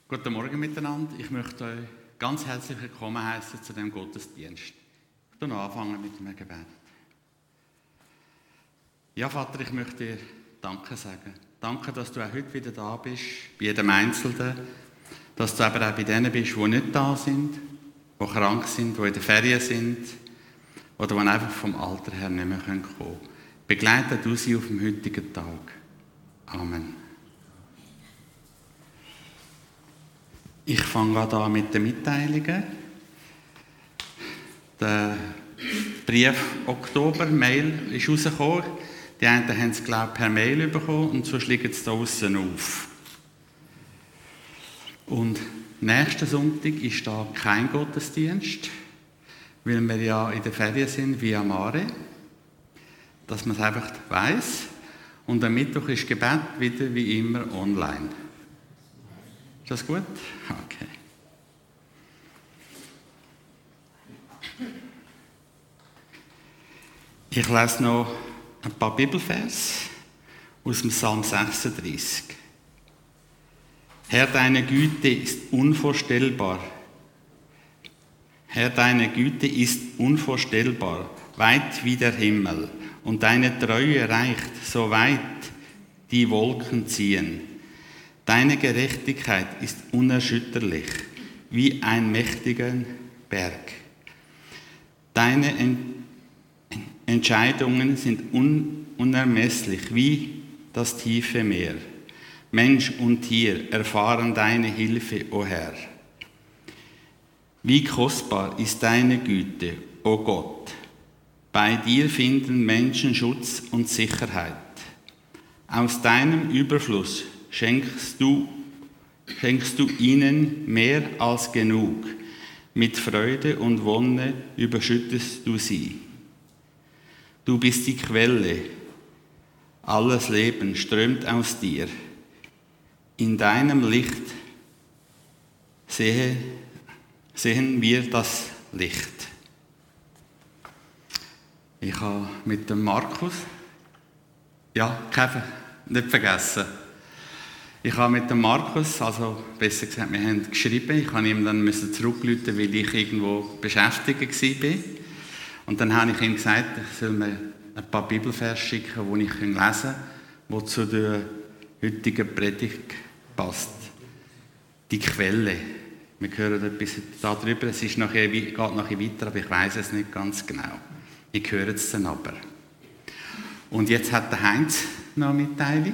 Guten Morgen miteinander. Ich möchte euch ganz herzlich willkommen heißen zu diesem Gottesdienst. Ich möchte anfangen mit einem Gebet. Ja, Vater, ich möchte dir Danke sagen. Danke, dass du auch heute wieder da bist, bei jedem Einzelnen. Dass du aber auch bei denen bist, die nicht da sind, die krank sind, die in den Ferien sind oder die einfach vom Alter her nicht mehr kommen können. Begleite du sie auf dem heutigen Tag. Amen. Ich fange an mit den Mitteilungen. Der Brief Oktober-Mail ist rausgekommen. Die einen haben es, glaube ich, per Mail bekommen und sonst liegen es da außen auf. Und nächsten Sonntag ist da kein Gottesdienst, weil wir ja in der Ferien sind via Mare, dass man es einfach weiss. Und am Mittwoch ist Gebet wieder wie immer online. Ist das gut? Okay. Ich lese noch ein paar Bibelvers aus dem Psalm 36. Herr, deine Güte ist unvorstellbar. Herr, deine Güte ist unvorstellbar, weit wie der Himmel, und deine Treue reicht, so weit die Wolken ziehen. Deine Gerechtigkeit ist unerschütterlich, wie ein mächtiger Berg. Deine Entscheidungen sind unermesslich, wie das tiefe Meer. Mensch und Tier erfahren deine Hilfe, o Herr. Wie kostbar ist deine Güte, o Gott. Bei dir finden Menschen Schutz und Sicherheit. Aus deinem Überfluss schenkst du ihnen mehr als genug. Mit Freude und Wonne überschüttest du sie. Du bist die Quelle. Alles Leben strömt aus dir. In deinem Licht sehen wir das Licht. Ich habe mit dem Markus, nicht vergessen. Ich habe mit dem Markus, also besser gesagt, wir haben geschrieben, ich musste ihm dann zurückrufen, weil ich irgendwo beschäftigt war. Und dann habe ich ihm gesagt, ich soll mir ein paar Bibelverse schicken, die ich lesen kann, die zu der heutigen Predigt passt. Die Quelle. Wir hören etwas darüber, es geht nachher weiter, aber ich weiß es nicht ganz genau. Ich höre es dann aber. Und jetzt hat der Heinz noch eine Mitteilung.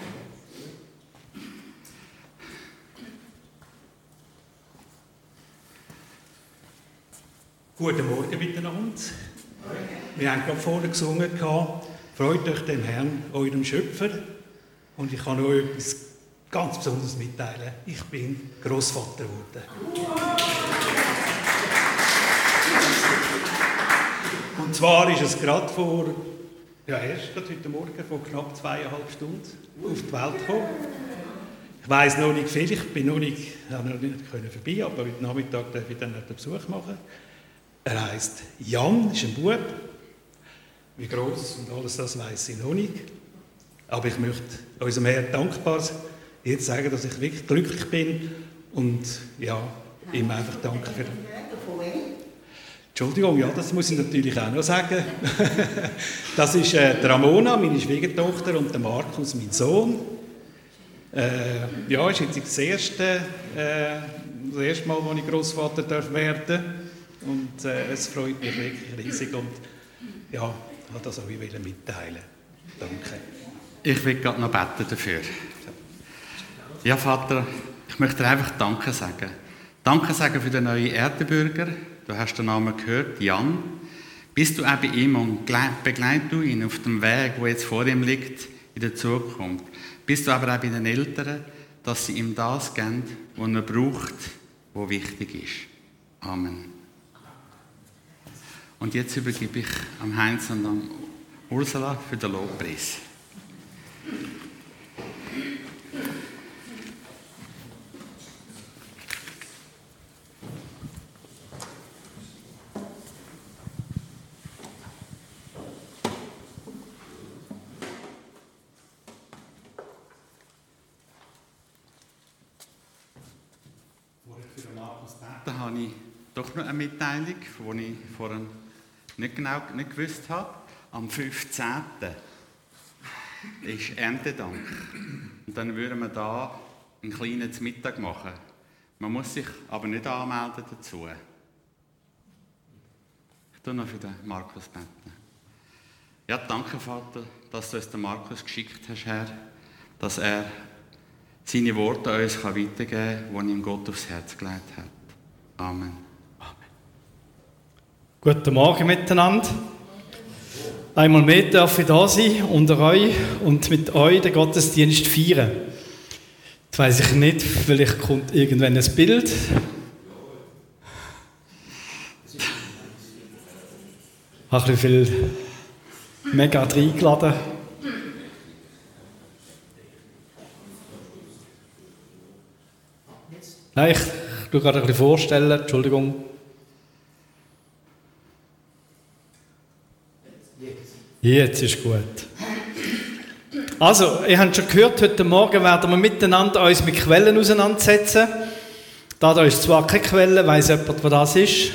Guten Morgen miteinander. Wir haben gerade vorne gesungen, freut euch dem Herrn, eurem Schöpfer. Und ich kann euch etwas ganz Besonderes mitteilen. Ich bin Grossvater geworden. Und zwar ist es gerade erst heute Morgen, vor knapp 2,5 Stunden auf die Welt gekommen. Ich weiss noch nicht viel, ich habe noch nicht vorbei, aber heute Nachmittag darf ich dann einen Besuch machen. Er heisst Jan, ist ein Bub. Wie gross und alles das weiss ich noch nicht. Aber ich möchte unserem Herrn dankbar jetzt sagen, dass ich wirklich glücklich bin und ihm einfach danke für das. Entschuldigung, das muss ich natürlich auch noch sagen. Das ist Ramona, meine Schwiegertochter, und der Markus, mein Sohn. Ist jetzt das erste Mal, wo ich Grossvater werden darf. Und es freut mich wirklich riesig und ich wollte das euch mitteilen. Danke. Ich will gerade noch beten dafür. Ja, Vater, ich möchte dir einfach Danke sagen. Danke sagen für den neuen Erdenbürger. Du hast den Namen gehört, Jan. Bist du auch bei ihm und begleite du ihn auf dem Weg, der jetzt vor ihm liegt, in der Zukunft. Bist du aber auch bei den Eltern, dass sie ihm das geben, was er braucht, was wichtig ist. Amen. Und jetzt übergebe ich am Heinz und an Ursula für den Lobpreis. für den Markus beten, habe ich doch noch eine Mitteilung, die ich vorhin nicht gewusst habe. Am 15. ist Erntedank. Und dann würden wir da einen kleinen Mittag machen. Man muss sich aber nicht anmelden dazu. Ich tue noch für den Markus beten. Ja, danke, Vater, dass du uns den Markus geschickt hast, Herr, dass er seine Worte an uns weitergeben kann, die ihm Gott aufs Herz gelegt hat. Amen. Guten Morgen miteinander. Einmal mehr darf ich da sein, unter euch und mit euch den Gottesdienst feiern. Jetzt weiss ich nicht, vielleicht kommt irgendwann ein Bild. Ich habe ein bisschen viel mega reingeladen. Nein, ich tue gerade ein bisschen vorstellen, Entschuldigung. Jetzt ist gut. Also, ihr habt schon gehört, heute Morgen werden wir miteinander uns mit Quellen auseinandersetzen. Da ist zwar keine Quelle, weiss jemand, was das ist?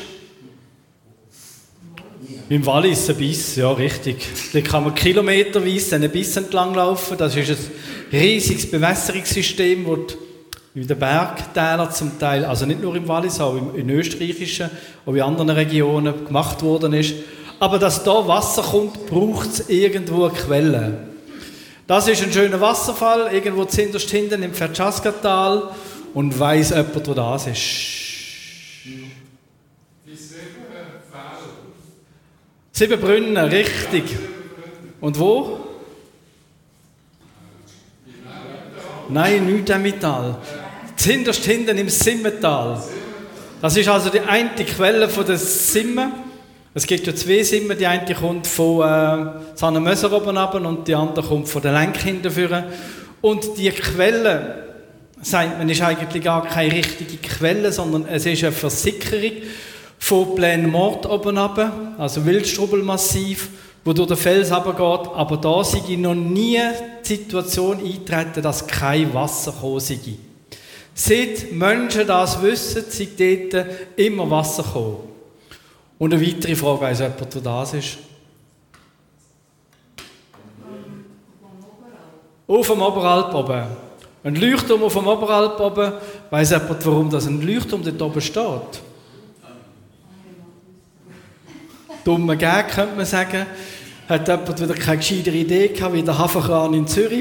Im Wallis ein Biss, ja richtig. Da kann man kilometerweise einen Biss entlang laufen. Das ist ein riesiges Bewässerungssystem, das in den Bergtälern zum Teil, also nicht nur im Wallis, auch in österreichischen oder in anderen Regionen gemacht worden ist. Aber dass da Wasser kommt, braucht es irgendwo eine Quelle. Das ist ein schöner Wasserfall, irgendwo zuhinterst hinten im Fertschaska-Tal. Und weiss jemand, wo das ist? Die 7 Fälle. 7 Brunnen, richtig. Und wo? Nein, nicht im Mittal. Zuhinterst hinten im Simmental. Das ist also die eine Quelle von der Simme. Es gibt ja 2 Simmen, die eine kommt von Sannemöser oben runter und die andere kommt von der Lenk hinten führen. Und die Quelle, sagt man, ist eigentlich gar keine richtige Quelle, sondern es ist eine Versickerung von Plaine Morte oben runter, also Wildstrubelmassiv, wo durch den Fels runtergeht. Aber da sei noch nie die Situation eingetreten, dass kein Wasser gekommen sei. Seit Menschen das wissen, sei dort immer Wasser gekommen. Und eine weitere Frage, weiss jemand, wo das ist? Auf dem Oberalp oben. Ein Leuchtturm auf dem Oberalp oben. Weiss jemand, warum das ein Leuchtturm dort oben steht? Dumme Gag, könnte man sagen. Hat jemand wieder keine gescheitere Idee gehabt, wie der Hafenkran in Zürich?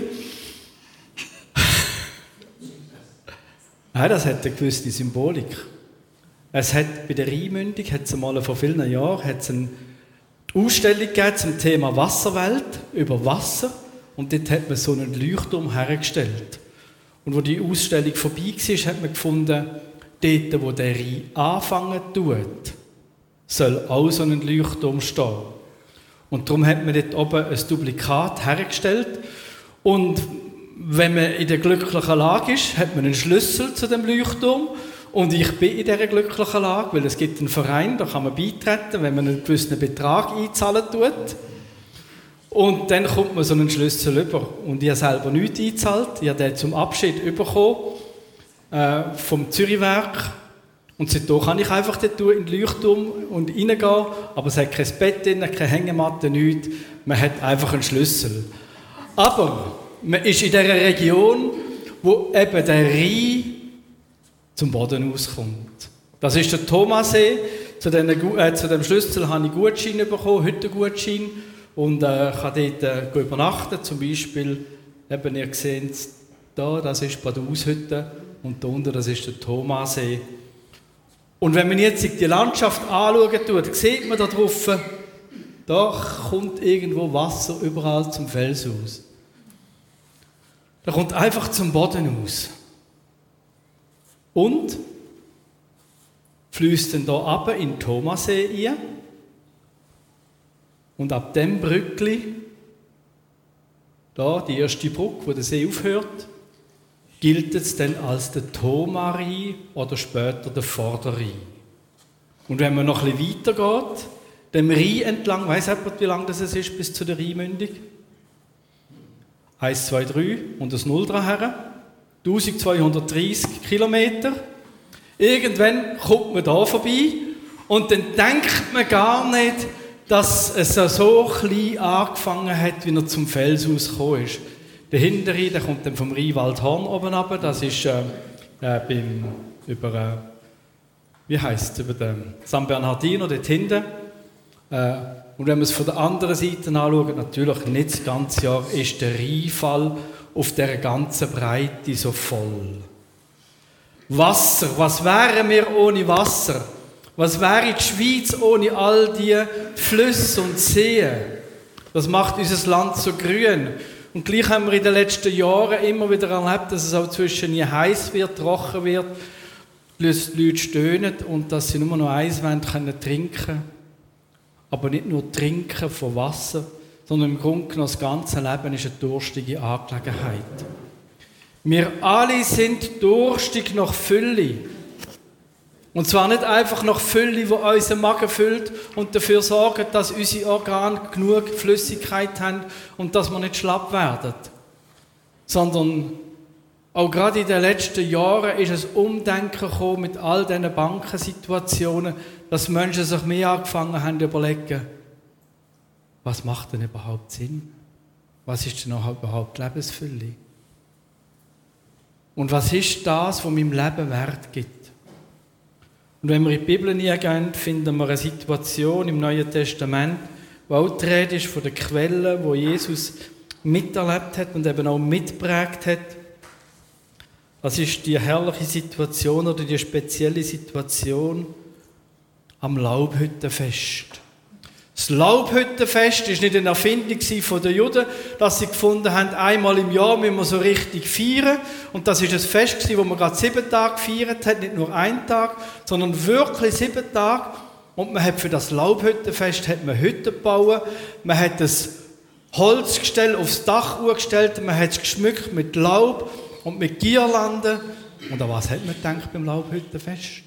Nein, das hat eine gewisse Symbolik. Es hat bei der Rheinmündung, vor vielen Jahren, eine Ausstellung gegeben zum Thema Wasserwelt, über Wasser. Und dort hat man so einen Leuchtturm hergestellt. Und wo die Ausstellung vorbei war, hat man gefunden, dort, wo der Rhein anfangen tut, soll auch so ein Leuchtturm stehen. Und darum hat man dort oben ein Duplikat hergestellt. Und wenn man in der glücklichen Lage ist, hat man einen Schlüssel zu dem Leuchtturm. Und ich bin in dieser glücklichen Lage, weil es gibt einen Verein, da kann man beitreten, wenn man einen gewissen Betrag einzahlen tut. Und dann kommt man so einen Schlüssel über. Und ich habe selber nichts eingezahlt. Ich habe den zum Abschied bekommen vom Zürichwerk. Und seitdem kann ich einfach dort in den Leuchtturm und reingehen. Aber es hat kein Bett drin, keine Hängematte, nichts. Man hat einfach einen Schlüssel. Aber man ist in dieser Region, wo eben der Rhein zum Boden auskommt. Das ist der Thomassee. Zu dem Schlüssel habe ich Gutschein bekommen, heute Gutschein. Und kann dort übernachten. Zum Beispiel, eben, ihr seht es da, das ist die Badaushütte und da unten, das ist der Thomassee. Und wenn man jetzt die Landschaft anschauen tut, sieht man da drauf, da kommt irgendwo Wasser überall zum Fels aus. Da kommt einfach zum Boden aus. Und fließt dann hier runter in den Thomassee rein. Und ab dem Brückli, da die erste Brücke, wo der See aufhört, gilt es dann als der Thoma-Rhein oder später der Vorderrhein. Und wenn man noch ein bisschen weiter geht, dem Rhein entlang, weiss jemand, wie lang das ist bis zu der Rheinmündung? 1, 2, 3 und das 0 dran her. 1230 Kilometer. Irgendwann kommt man da vorbei und dann denkt man gar nicht, dass es so klein angefangen hat, wie er zum Felshaus gekommen ist. Der hintere, der kommt dann vom Rheinwaldhorn oben runter, das ist über den San Bernardino dort hinten. Und wenn man es von der anderen Seite anschaut, natürlich nicht das ganze Jahr, ist der Rheinfall auf dieser ganzen Breite so voll. Wasser, was wären wir ohne Wasser? Was wäre die Schweiz ohne all die Flüsse und Seen? Das macht unser Land so grün. Und gleich haben wir in den letzten Jahren immer wieder erlebt, dass es auch zwischen nie heiß wird, trocken wird, die Leute stöhnen und dass sie nur noch eins wollen, können trinken. Aber nicht nur trinken von Wasser, sondern im Grunde genommen das ganze Leben ist eine durstige Angelegenheit. Wir alle sind durstig nach Fülle. Und zwar nicht einfach nach Fülle, die unseren Magen füllt und dafür sorgt, dass unsere Organe genug Flüssigkeit haben und dass wir nicht schlapp werden. Sondern auch gerade in den letzten Jahren ist ein Umdenken gekommen mit all diesen Bankensituationen, dass Menschen sich mehr angefangen haben zu überlegen, was macht denn überhaupt Sinn? Was ist denn überhaupt Lebensfülle? Und was ist das, was meinem Leben Wert gibt? Und wenn wir in die Bibel hineingehen, finden wir eine Situation im Neuen Testament, wo auch die Rede ist von den Quellen, wo Jesus miterlebt hat und eben auch mitgeprägt hat. Das ist die herrliche Situation oder die spezielle Situation am Laubhüttenfest. Das Laubhüttenfest war nicht eine Erfindung der Juden, dass sie gefunden haben, einmal im Jahr müssen wir so richtig feiern. Und das war ein Fest, das man gerade 7 Tage gefeiert hat, nicht nur 1 Tag, sondern wirklich 7 Tage. Und man hat für das Laubhüttenfest Hütten gebaut, man hat das Holzgestell aufs Dach gestellt, man hat es geschmückt mit Laub und mit Girlanden. Und an was hat man gedacht beim Laubhüttenfest?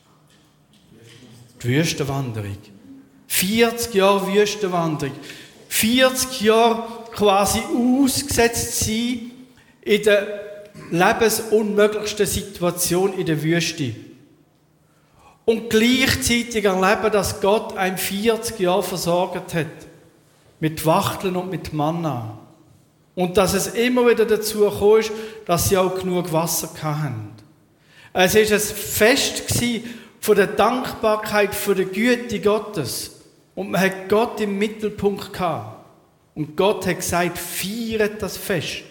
Die Wüstenwanderung. 40 Jahre Wüstenwanderung. 40 Jahre quasi ausgesetzt sein in der lebensunmöglichsten Situation in der Wüste. Und gleichzeitig erleben, dass Gott einem 40 Jahre versorgt hat. Mit Wachteln und mit Manna. Und dass es immer wieder dazu gekommen ist, dass sie auch genug Wasser hatten. Es war ein Fest von der Dankbarkeit, von der Güte Gottes. Und man hat Gott im Mittelpunkt gehabt. Und Gott hat gesagt, feiert das Fest.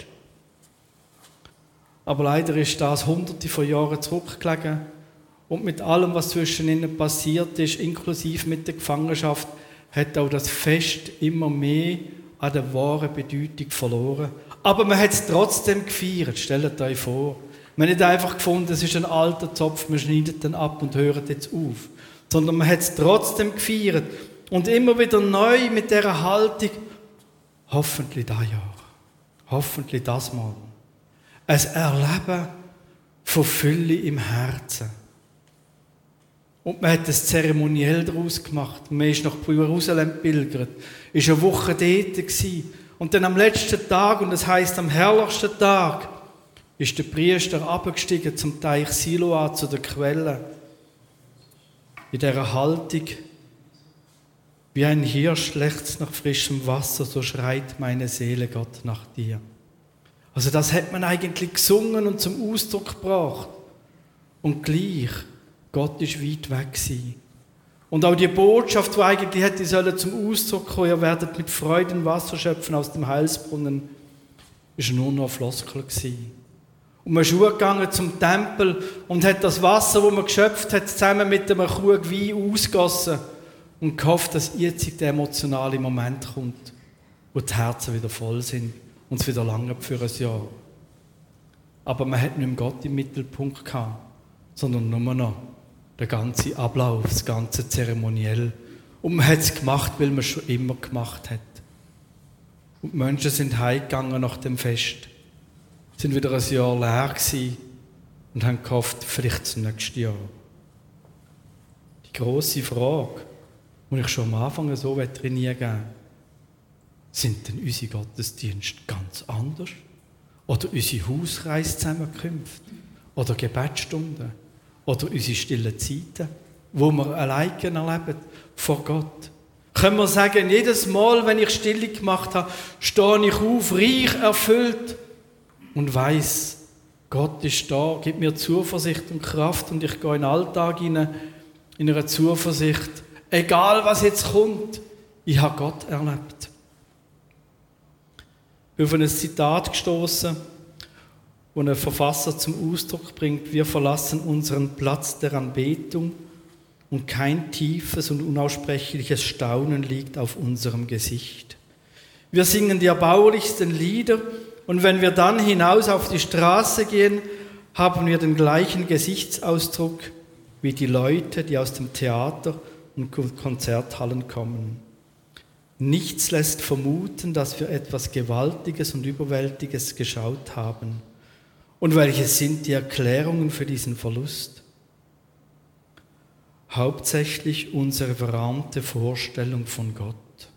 Aber leider ist das hunderte von Jahren zurückgelegen. Und mit allem, was zwischen ihnen passiert ist, inklusive mit der Gefangenschaft, hat auch das Fest immer mehr an der wahren Bedeutung verloren. Aber man hat es trotzdem gefeiert, stellt euch vor. Man hat nicht einfach gefunden, es ist ein alter Zopf, man schneidet den ab und hört jetzt auf. Sondern man hat es trotzdem gefeiert. Und immer wieder neu mit dieser Haltung, hoffentlich das Jahr, hoffentlich das Mal. Ein Erleben von Fülle im Herzen. Und man hat das zeremoniell daraus gemacht. Man ist nach Jerusalem pilgert, ist eine Woche dort gewesen. Und dann am letzten Tag, und das heisst am herrlichsten Tag, ist der Priester abgestiegen zum Teich Siloa, zu der Quelle. In dieser Haltung, wie ein Hirsch lechzt nach frischem Wasser, so schreit meine Seele Gott nach dir. Also das hat man eigentlich gesungen und zum Ausdruck gebracht. Und gleich, Gott ist weit weg gewesen. Und auch die Botschaft, die eigentlich hätte sollen zum Ausdruck kommen, ihr werdet mit Freuden Wasser schöpfen aus dem Heilsbrunnen, ist nur noch ein Floskel gewesen. Und man ist gegangen zum Tempel und hat das Wasser, das man geschöpft hat, zusammen mit einem Krug Wein ausgossen und gehofft, dass jetzt der emotionale Moment kommt, wo die Herzen wieder voll sind und es wieder lange für ein Jahr. Aber man hat nicht mehr Gott im Mittelpunkt gehabt, sondern nur noch den ganzen Ablauf, das ganze Zeremoniell. Und man hat es gemacht, weil man es schon immer gemacht hat. Und die Menschen sind heimgegangen nach dem Fest, sind wieder ein Jahr leer gewesen und haben gehofft, vielleicht das nächste Jahr. Die grosse Frage, die ich schon am Anfang so trainieren will, sind denn unsere Gottesdienste ganz anders? Oder unsere Hausreiszusammenkünfte? Oder Gebetsstunden? Oder unsere stillen Zeiten, wo wir alleine erleben vor Gott. Können wir sagen, jedes Mal, wenn ich Stille gemacht habe, stehe ich auf, reich erfüllt und weiss, Gott ist da, gibt mir Zuversicht und Kraft und ich gehe in den Alltag hinein, in einer Zuversicht, egal was jetzt kommt, ich habe Gott erlebt. Ich bin auf ein Zitat gestoßen, wo ein Verfasser zum Ausdruck bringt: Wir verlassen unseren Platz der Anbetung und kein tiefes und unaussprechliches Staunen liegt auf unserem Gesicht. Wir singen die erbaulichsten Lieder und wenn wir dann hinaus auf die Straße gehen, haben wir den gleichen Gesichtsausdruck wie die Leute, die aus dem Theater und Konzerthallen kommen. Nichts lässt vermuten, dass wir etwas Gewaltiges und Überwältiges geschaut haben. Und welche sind die Erklärungen für diesen Verlust? Hauptsächlich unsere verarmte Vorstellung von Gott.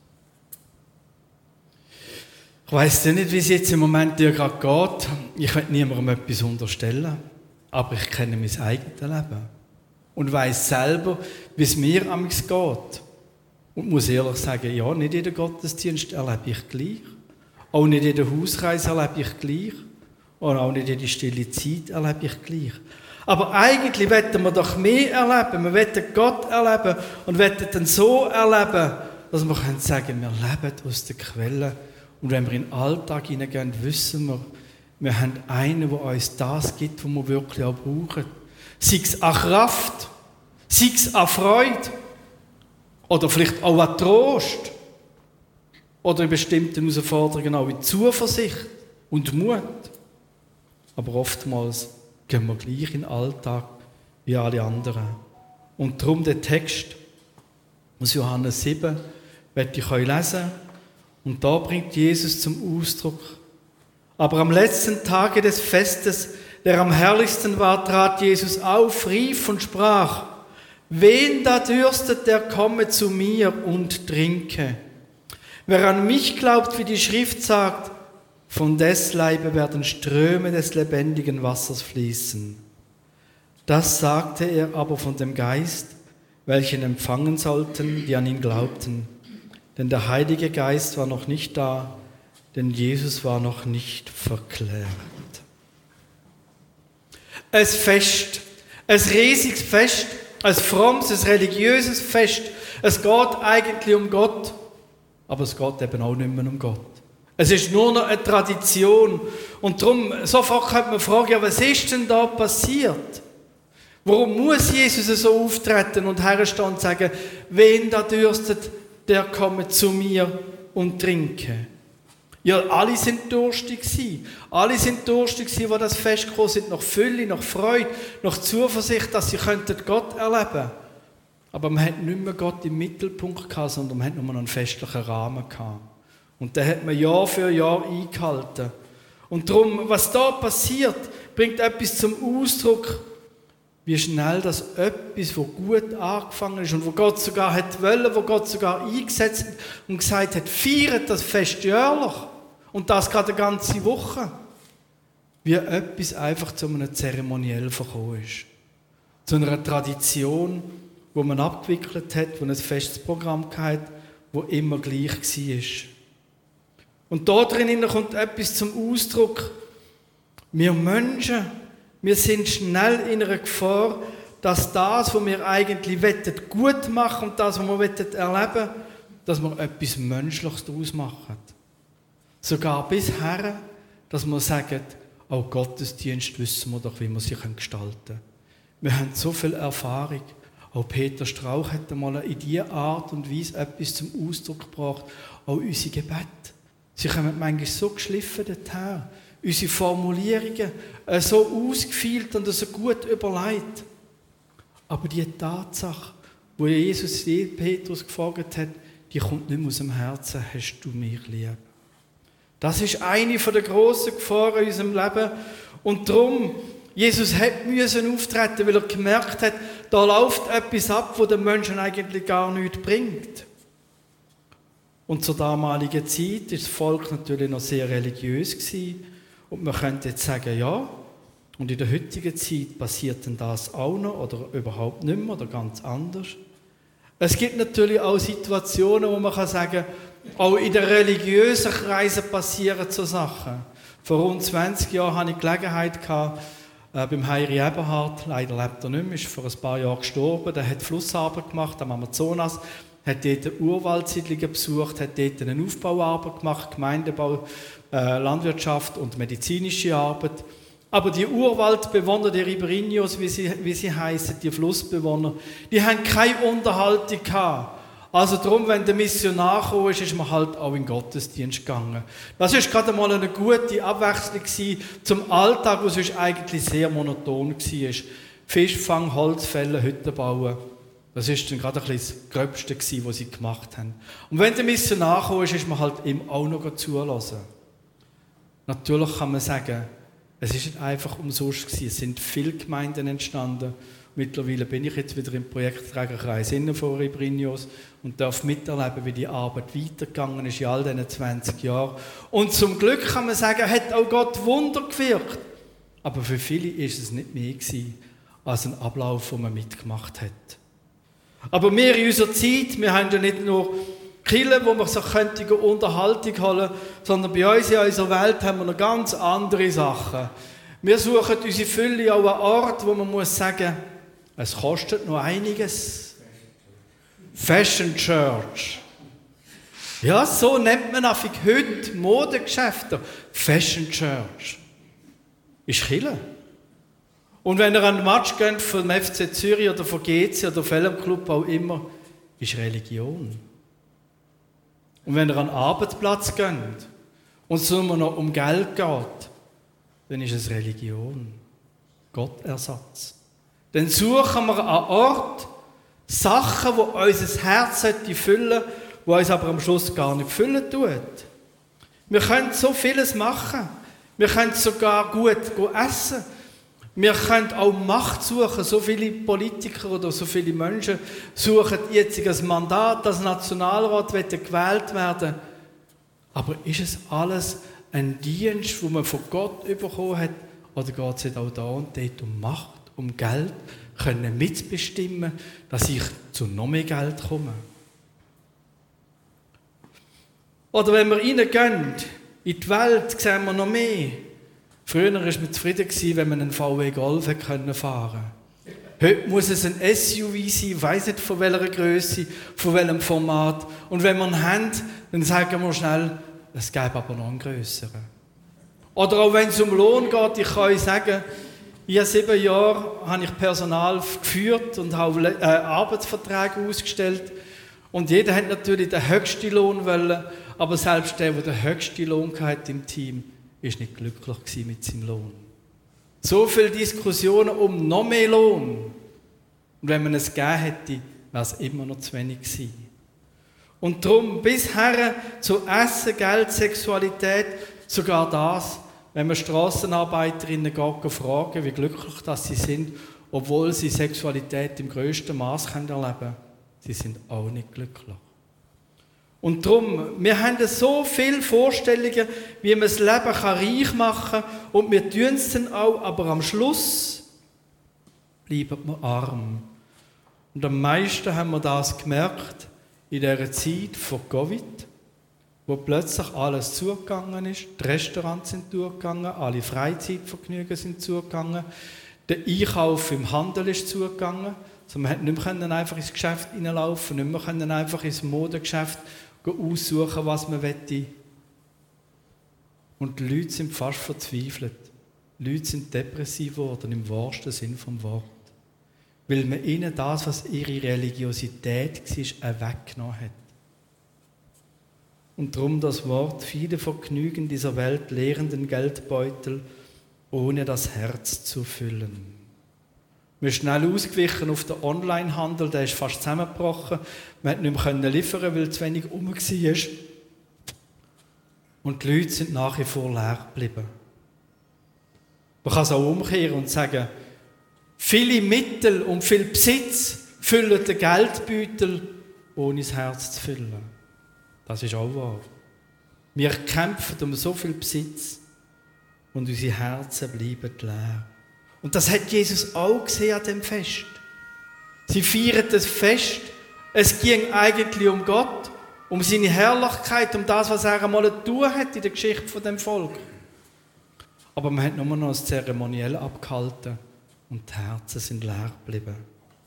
Ich weiss nicht, wie es jetzt im Moment dir gerade geht. Ich will niemandem etwas unterstellen, aber ich kenne mein eigenes Leben und weiss selber, wie es mir amigs geht. Und muss ehrlich sagen, ja, nicht jeden Gottesdienst erlebe ich gleich. Auch nicht jeden Hauskreis erlebe ich gleich. Und auch nicht jede stille Zeit erlebe ich gleich. Aber eigentlich wollen wir doch mehr erleben. Wir wollen Gott erleben und wollen dann so erleben, dass wir sagen können, wir leben aus der Quelle. Und wenn wir in den Alltag hineingehen, wissen wir haben einen, der uns das gibt, was wir wirklich auch brauchen. Sei es an Kraft, sei es an Freude oder vielleicht auch an Trost oder in bestimmten Herausforderungen auch in Zuversicht und Mut. Aber oftmals gehen wir gleich in den Alltag wie alle anderen. Und darum der Text aus Johannes 7 werde ich euch lesen. Und da bringt Jesus zum Ausdruck: Aber am letzten Tage des Festes, der am herrlichsten war, trat Jesus auf, rief und sprach: Wen da dürstet, der komme zu mir und trinke. Wer an mich glaubt, wie die Schrift sagt, von des Leibe werden Ströme des lebendigen Wassers fließen. Das sagte er aber von dem Geist, welchen empfangen sollten, die an ihn glaubten. Denn der Heilige Geist war noch nicht da, denn Jesus war noch nicht verklärt. Ein Fest, ein riesiges Fest, ein frommes, ein religiöses Fest. Es geht eigentlich um Gott, aber es geht eben auch nicht mehr um Gott. Es ist nur noch eine Tradition. Und darum, sofort könnte man fragen, ja, was ist denn da passiert? Warum muss Jesus so auftreten und herstehen und sagen, wen da dürstet, der komme zu mir und trinke? Ja, alle sind durstig gewesen. Alle sind durstig gewesen, die das Fest gekommen sind, nach Fülle, nach Freude, nach Zuversicht, dass sie Gott erleben könnten. Aber man hat nicht mehr Gott im Mittelpunkt gehabt, sondern man hat nur noch einen festlichen Rahmen gehabt. Und den hat man Jahr für Jahr eingehalten. Und darum, was da passiert, bringt etwas zum Ausdruck, wie schnell das etwas, wo gut angefangen ist und wo Gott sogar hat wollen, wo Gott sogar eingesetzt hat und gesagt hat, feiert das Fest jährlich. Und das gerade eine ganze Woche. Wie etwas einfach zu einem Zeremoniell verkommen ist. Zu einer Tradition, wo man abgewickelt hat, wo ein festes Programm hatte, wo immer gleich war. Und da drinnen kommt etwas zum Ausdruck. Wir Menschen, wir sind schnell in einer Gefahr, dass das, was wir eigentlich gut machen und das, was wir erleben wollen, dass wir etwas Menschliches daraus machen. Sogar bisher, dass wir sagen, auch Gottesdienst wissen wir doch, wie wir sie gestalten können. Wir haben so viel Erfahrung. Auch Peter Strauch hat einmal in dieser Art und Weise etwas zum Ausdruck gebracht. Auch unsere Gebete. Sie kommen manchmal so geschliffen dorthin. Unsere Formulierungen so ausgefeilt und so gut überlegt. Aber die Tatsache, wo Jesus Petrus gefragt hat, die kommt nicht mehr aus dem Herzen, hast du mich lieb. Das ist eine der grossen Gefahren in unserem Leben. Und darum, Jesus musste auftreten, weil er gemerkt hat, da läuft etwas ab, das den Menschen eigentlich gar nichts bringt. Und zur damaligen Zeit war das Volk natürlich noch sehr religiös gewesen. Und man könnte jetzt sagen, ja, Und in der heutigen Zeit passiert denn das auch noch oder überhaupt nicht mehr oder ganz anders. Es gibt natürlich auch Situationen, wo man kann sagen, auch in den religiösen Kreisen passieren so Sachen. Vor rund 20 Jahren hatte ich Gelegenheit beim Heiri Eberhard, leider lebt er nicht mehr, ist vor ein paar Jahren gestorben, der hat Flussarbeit gemacht am Amazonas, hat dort Urwaldsiedlungen besucht, hat dort eine Aufbauarbeit gemacht, Gemeindebau, Landwirtschaft und medizinische Arbeit. Aber die Urwaldbewohner, die Ribeirinhos, wie sie heissen, die Flussbewohner, die haben keine Unterhaltung gehabt. Also darum, wenn der Missionar kam, ist man halt auch in den Gottesdienst gegangen. Das war gerade mal eine gute Abwechslung zum Alltag, der sonst eigentlich sehr monoton war. Fischfang, Holzfällen, Hütten bauen. Das war dann gerade ein bisschen das Gröbste, was sie gemacht haben. Und wenn der Missionar kam, ist man halt ihm auch noch zulassen. Natürlich kann man sagen, es ist nicht einfach umsonst gewesen. Es sind viele Gemeinden entstanden. Mittlerweile bin ich jetzt wieder im Projektträgerkreis innen von Ribeirinhos und darf miterleben, wie die Arbeit weitergegangen ist in all diesen 20 Jahren. Und zum Glück kann man sagen, hat auch Gott Wunder gewirkt. Aber für viele ist es nicht mehr gewesen, als ein Ablauf, den man mitgemacht hat. Aber wir in unserer Zeit, wir haben ja nicht nur Kirchen, wo man so Unterhaltung holen könnte, sondern bei uns in unserer Welt haben wir noch ganz andere Sachen. Wir suchen unsere Fülle auch an einen Ort, wo man muss sagen, es kostet noch einiges. Fashion Church. Ja, so nennt man heute Modegeschäfte. Fashion Church. Ist Kirche. Und wenn ihr an den Match geht vom FC Zürich oder von GC oder von welchem Club auch immer, ist Religion. Und wenn ihr an den Arbeitsplatz geht und es nur noch um Geld geht, dann ist es Religion. Gottersatz. Dann suchen wir an Ort Sachen, die unser Herz füllen sollten, die uns aber am Schluss gar nicht füllen tut. Wir können so vieles machen. Wir können sogar gut essen. Wir können auch Macht suchen. So viele Politiker oder so viele Menschen suchen jetzt ein Mandat, das Nationalrat gewählt werden. Aber ist es alles ein Dienst, den man von Gott bekommen hat? Oder geht es auch da und dort um Macht, um Geld, können mitbestimmen, dass ich zu noch mehr Geld komme? Oder wenn wir reingehen in die Welt, sehen wir noch mehr. Früher war man zufrieden, wenn man einen VW Golf fahren konnte. Heute muss es ein SUV sein, ich weiss nicht von welcher Größe, von welchem Format. Und wenn wir einen haben, dann sagen wir schnell, es gäbe aber noch einen grösseren. Oder auch wenn es um Lohn geht, ich kann euch sagen, in 7 Jahren habe ich Personal geführt und habe Arbeitsverträge ausgestellt. Und jeder hat natürlich den höchsten Lohn wollen, aber selbst der den höchsten Lohn hatte im Team, war nicht glücklich mit seinem Lohn. So viele Diskussionen um noch mehr Lohn. Und wenn man es gegeben hätte, wäre es immer noch zu wenig gewesen. Und darum bisher zu Essen, Geld, Sexualität, sogar das, wenn man Strassenarbeiterinnen geht, fragen, wie glücklich das sie sind, obwohl sie Sexualität im grössten Maß erleben können, sie sind auch nicht glücklich. Und darum, wir haben so viele Vorstellungen, wie man das Leben reich machen kann, und wir tun es dann auch, aber am Schluss bleiben wir arm. Und am meisten haben wir das gemerkt in dieser Zeit von Covid, wo plötzlich alles zugegangen ist, die Restaurants sind zugegangen, alle Freizeitvergnügen sind zugegangen, der Einkauf im Handel ist zugegangen, also man konnte nicht mehr einfach ins Geschäft hineinlaufen, nicht mehr einfach ins Modegeschäft aussuchen, was man möchte. Und die Leute sind fast verzweifelt. Die Leute sind depressiv geworden, im wahrsten Sinn vom Wort. Weil man ihnen das, was ihre Religiosität war, weggenommen hat. Und darum das Wort, viele vergnügen dieser Welt leeren Geldbeutel, ohne das Herz zu füllen. Wir sind schnell ausgewichen auf den Onlinehandel, der ist fast zusammengebrochen. Man konnte nicht mehr liefern, weil zu wenig rum war. Und die Leute sind nach wie vor leer geblieben. Man kann es auch umkehren und sagen, viele Mittel und viel Besitz füllen den Geldbeutel, ohne das Herz zu füllen. Das ist auch wahr. Wir kämpfen um so viel Besitz und unsere Herzen bleiben leer. Und das hat Jesus auch gesehen an dem Fest. Sie feiern das Fest. Es ging eigentlich um Gott, um seine Herrlichkeit, um das, was er einmal getan hat in der Geschichte von dem Volk. Aber man hat nur noch das Zeremoniell abgehalten und die Herzen sind leer geblieben.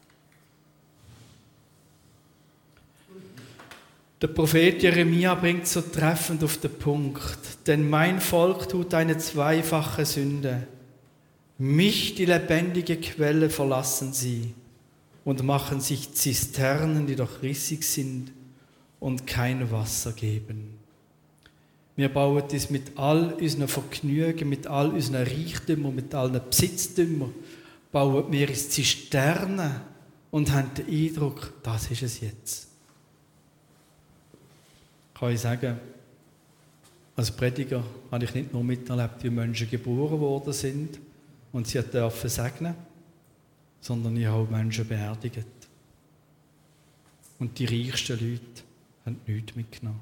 Der Prophet Jeremia bringt so treffend auf den Punkt. Denn mein Volk tut eine zweifache Sünde. Mich, die lebendige Quelle, verlassen sie und machen sich Zisternen, die doch rissig sind und kein Wasser geben. Wir bauen das mit all unseren Vergnügen, mit all unseren Reichtümern, mit allen Besitztümern, bauen wir ins Zisternen und haben den Eindruck, das ist es jetzt. Kann ich sagen, als Prediger habe ich nicht nur miterlebt, wie Menschen geboren worden sind und sie dürfen segnen, sondern ich habe auch Menschen beerdigt. Und die reichsten Leute haben nichts mitgenommen.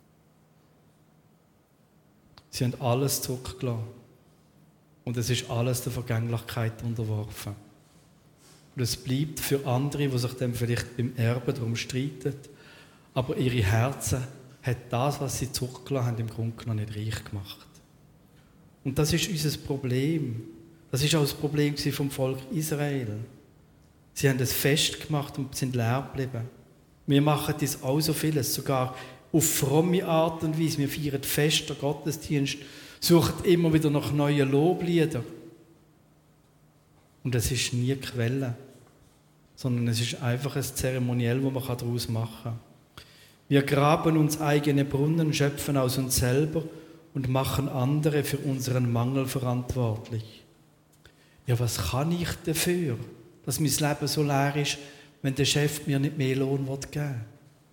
Sie haben alles zurückgelassen. Und es ist alles der Vergänglichkeit unterworfen. Und es bleibt für andere, die sich dann vielleicht beim Erben darum streiten, aber ihre Herzen hat das, was sie zurückgelassen haben, im Grunde genommen nicht reich gemacht. Und das ist unser Problem. Das ist auch das Problem vom Volk Israel. Sie haben es Fest gemacht und sind leer geblieben. Wir machen das auch so vieles, sogar auf fromme Art und Weise. Wir feiern Fest, der Gottesdienst, suchen immer wieder nach neuen Lobliedern. Und es ist nie Quelle, sondern es ist einfach ein Zeremoniell, das man daraus machen kann. Wir graben uns eigene Brunnen, schöpfen aus uns selber und machen andere für unseren Mangel verantwortlich. Ja, was kann ich dafür, dass mein Leben so leer ist, wenn der Chef mir nicht mehr Lohn geben will?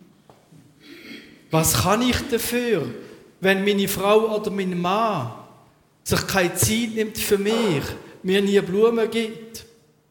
Was kann ich dafür, wenn meine Frau oder mein Mann sich keine Zeit nimmt für mich, mir nie Blumen gibt?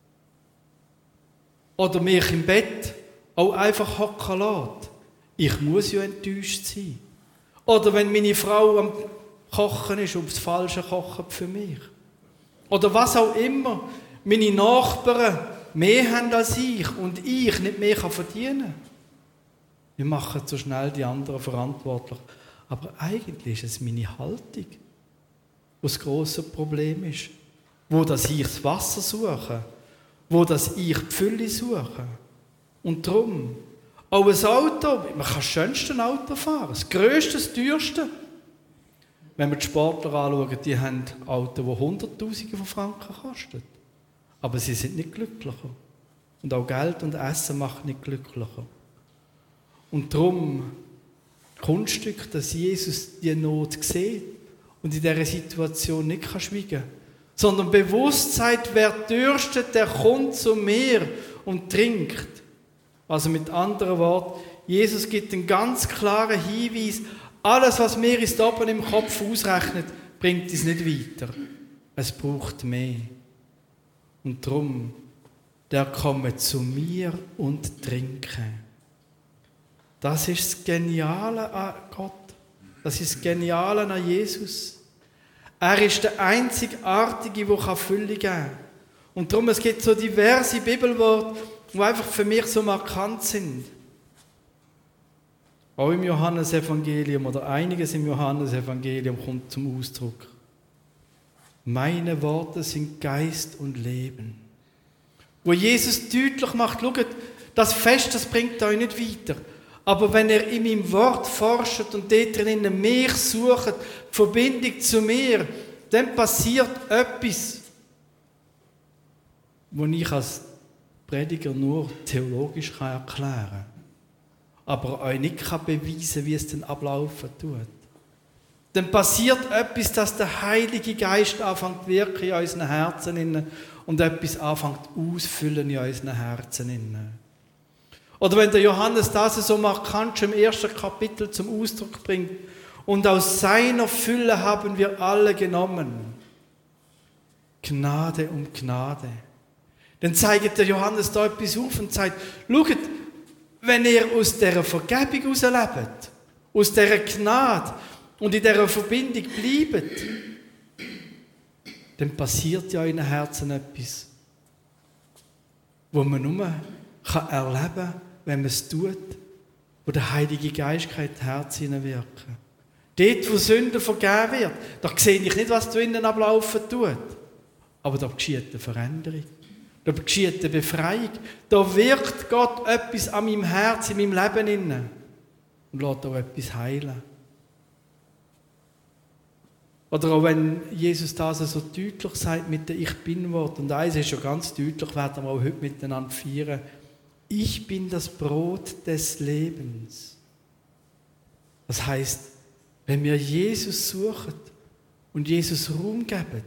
Oder mich im Bett auch einfach hocken lässt? Ich muss ja enttäuscht sein. Oder wenn meine Frau am Kochen ist und das Falsche kocht für mich. Oder was auch immer, meine Nachbarn mehr haben als ich und ich nicht mehr verdienen kann. Wir machen so schnell die anderen verantwortlich. Aber eigentlich ist es meine Haltung, wo das grosse Problem ist. Wo das ich das Wasser suche. Wo das ich die Fülle suche. Und darum, auch ein Auto, man kann das schönste Auto fahren, das grösste, das teuerste. Wenn wir die Sportler anschauen, die haben Autos, die Hunderttausende von Franken kosten. Aber sie sind nicht glücklicher. Und auch Geld und Essen macht nicht glücklicher. Und darum Kunststück, dass Jesus die Not sieht und in dieser Situation nicht schweigen kann, sondern bewusst sagt, wer dürstet, der kommt zu mir und trinkt. Also mit anderen Worten, Jesus gibt einen ganz klaren Hinweis, alles, was wir uns oben im Kopf ausrechnet, bringt uns nicht weiter. Es braucht mehr. Und darum, der komme zu mir und trinke. Das ist das Geniale an Gott. Das ist das Geniale an Jesus. Er ist der Einzigartige, der Fülle geben kann. Und darum, es gibt so diverse Bibelworte, die einfach für mich so markant sind. Auch im Johannesevangelium oder einiges im Johannesevangelium kommt zum Ausdruck. Meine Worte sind Geist und Leben. Wo Jesus deutlich macht, schaut, das Fest, das bringt euch nicht weiter. Aber wenn ihr in meinem Wort forscht und dort drinnen mich sucht, die Verbindung zu mir, dann passiert etwas, was ich als Prediger nur theologisch erklären kann, aber euch nicht beweisen kann, wie es denn ablaufen tut. Dann passiert etwas, dass der Heilige Geist anfängt zu wirken in unseren Herzen und etwas anfängt auszufüllen in unseren Herzen. Oder wenn der Johannes das so markant schon im ersten Kapitel zum Ausdruck bringt, und aus seiner Fülle haben wir alle genommen. Gnade um Gnade. Dann zeigt der Johannes da etwas auf und sagt, schaut, wenn ihr aus dieser Vergebung herauslebt, aus dieser Gnade und in dieser Verbindung bleibt, dann passiert ja in den Herzen etwas, wo man nur erleben kann, wenn man es tut, wo der Heilige Geist kann in das Herz hineinwirken. Dort, wo Sünde vergeben wird, da sehe ich nicht, was da innen ablaufen tut. Aber da geschieht eine Veränderung. Da geschieht eine Befreiung. Da wirkt Gott etwas an meinem Herz, in meinem Leben inne und lässt auch etwas heilen. Oder auch wenn Jesus das so deutlich sagt mit dem Ich Bin-Wort. Und eins ist schon ganz deutlich, werden wir auch heute miteinander feiern. Ich bin das Brot des Lebens. Das heisst, wenn wir Jesus suchen und Jesus Raum geben,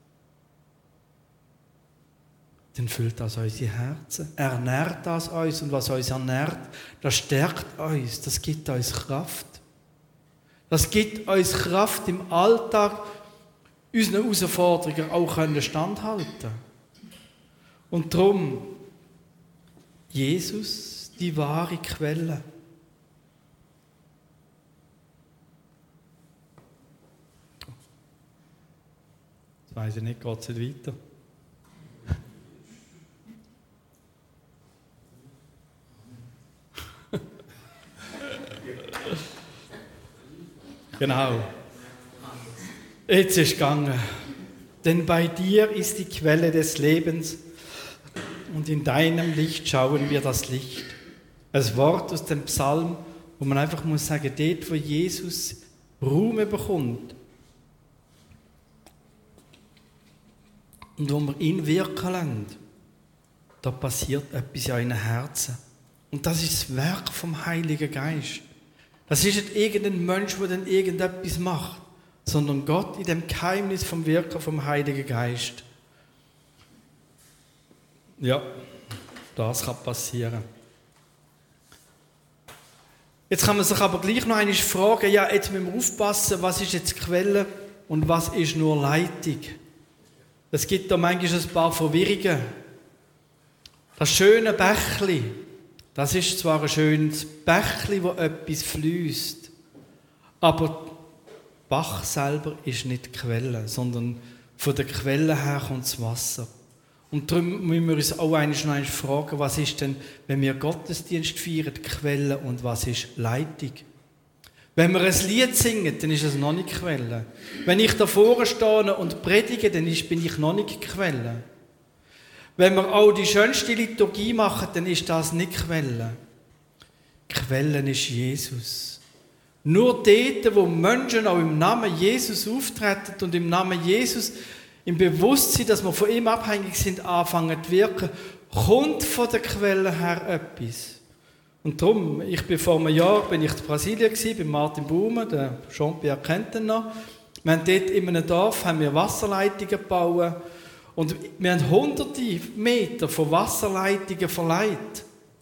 dann füllt das unsere Herzen. Er ernährt das uns und was uns ernährt, das stärkt uns, das gibt uns Kraft. Das gibt uns Kraft im Alltag, unseren Herausforderungen auch standhalten. Und darum, Jesus, die wahre Quelle. Jetzt weiss ich nicht, geht es nicht weiter? Genau. Jetzt ist es gegangen. Denn bei dir ist die Quelle des Lebens und in deinem Licht schauen wir das Licht. Ein Wort aus dem Psalm, wo man einfach muss sagen, dort, wo Jesus Ruhm bekommt und wo wir ihn wirken lassen, da passiert etwas in euren Herzen. Und das ist das Werk vom Heiligen Geist. Das ist nicht irgendein Mensch, der dann irgendetwas macht, sondern Gott in dem Geheimnis vom Wirken vom Heiligen Geist. Ja, das kann passieren. Jetzt kann man sich aber gleich noch einmal fragen, ja, jetzt müssen wir aufpassen, was ist jetzt Quelle und was ist nur Leitung? Es gibt da manchmal ein paar Verwirrungen. Das schöne Bächli, das ist zwar ein schönes Bächli, wo etwas fließt, aber Bach selber ist nicht die Quelle, sondern von der Quelle her kommt das Wasser. Und darum müssen wir uns auch einmal fragen, was ist denn, wenn wir Gottesdienst feiern, die Quelle und was ist Leitung? Wenn wir ein Lied singen, dann ist es noch nicht Quelle. Wenn ich da vorne stehe und predige, dann bin ich noch nicht Quelle. Wenn wir auch die schönste Liturgie machen, dann ist das nicht Quelle. Quelle ist Jesus. Nur dort, wo Menschen auch im Namen Jesus auftreten und im Namen Jesus im Bewusstsein, dass wir von ihm abhängig sind, anfangen zu wirken, kommt von der Quelle her etwas. Und darum, vor einem Jahr bin ich in Brasilien bei Martin Baumann, der Jean-Pierre kennt ihn noch. Wir haben dort in einem Dorf Wasserleitungen gebaut. Und wir haben hunderte Meter von Wasserleitungen verleiht.